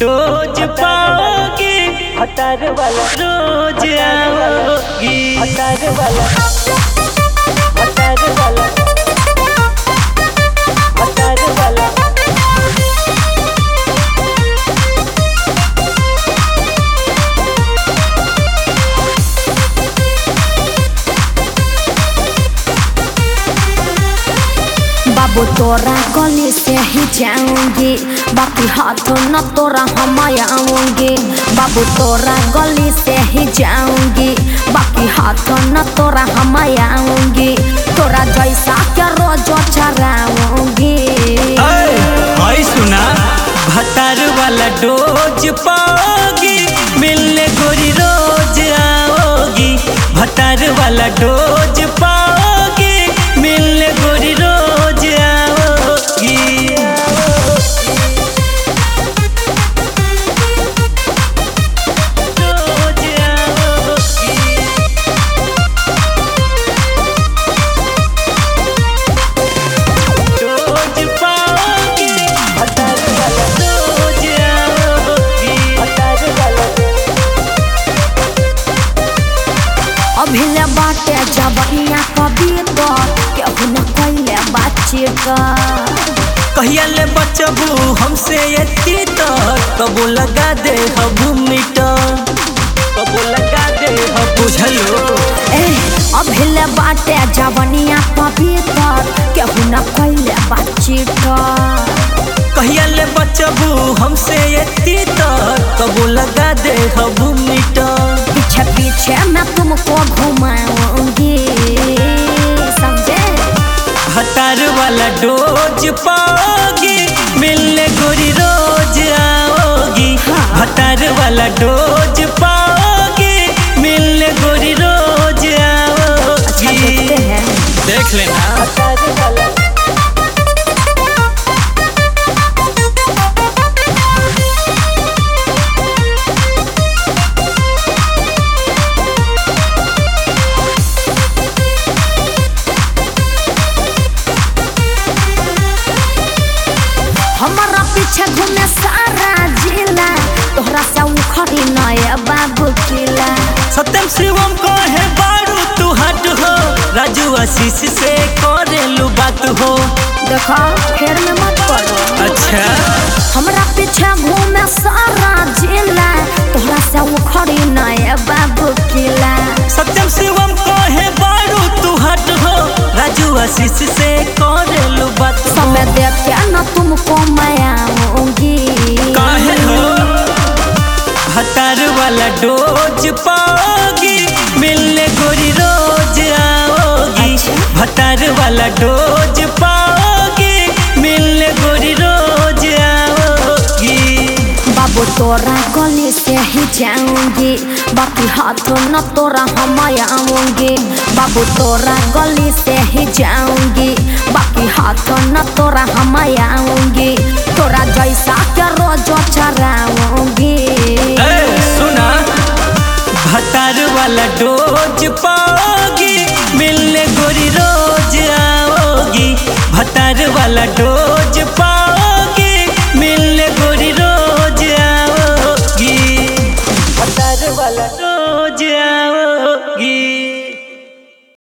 Dose पाओगी हतार वाला रोज आओगी हतार वाला हतार वाला हतार वाला बाबू तोरा गली से ही जाऊंगी, बाकी हाथों न तोरा हम आऊंगी। बाबू तोरा गली से ही जाऊंगी, बाकी हाथों न तोरा हम आऊंगी। तोरा जैसा क्या रोज चराऊंगी। हाय सुना भतार वाला डोज पाओगी, मिलने गोरी रोज आओगी। भतार वाला डोज पाओगी, मिलने गोरी रोज आओगी। रोज आओगी डोज पाओगी, हतार वाला रोज आओगी। हतार वाला अभिले बाटे जबनिया कबीर केहू न कैले बातचीत। कहिया ले बचबू हमसे एती तक, कबो लगा दे हबू मीटर, कबो लगा दे हब बुझलो। अभिले बाटे जबनिया कबीर केहू न कैले बातचीत। कहिया ले बचबू हमसे एती तक, कबो लगा दे हबू मीटर। पीछे पीछे मैं तुमको घुमाऊंगी, समझे। हतार वाला डोज पाओगी, मिलने गोरी रोज आओगी। हतार वाला डोज पाओगी, मिलने गोरी रोज अच्छा आओगी। देखते हैं। देख लेना हतार वाला हमारा पीछे घूमे सारा जिला, तोहरा से उखड़ी नया बाबू किला। सत्यम शिवम को है बारू तू हट हो, राजू आशीष से करेलू बात हो। देखो फेर में मत पड़ो। अच्छा हमरा पीछे घूमे सारा जिला, तोहरा से उखड़ी नया बाबू किला। सत्यम शिवम को है बारू तू हट हो, राजू आशीष से करेलू बात हो। समय देख के न तुमको मैं आऊंगी। काहे हो हतार वाला डोज पाओगी, मिलने गोरी रोज आओगी। भतार वाला डोज पाओगी, मिलने गोरी रोज आओगी। बाबू तोरा गली से ही जाऊंगी, बाकी हाथों न तोरा हम आऊंगी। बाबू तोरा गली से ही जाऊंगी, बाकी हाथों न तोरा हम आऊंगी। तोरा जैसा क्या रोज चराऊंगी। सुना भतार वाला डोज पाओगी, मिलने गोरी रोज आओगी। भतार वाला डोज